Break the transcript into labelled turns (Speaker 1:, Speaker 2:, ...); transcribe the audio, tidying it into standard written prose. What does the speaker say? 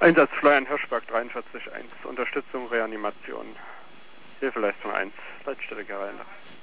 Speaker 1: Einsatz Florian Hirschberg 43.1, Unterstützung Reanimation. Hilfeleistung 1, Leitstelle Gerlinde.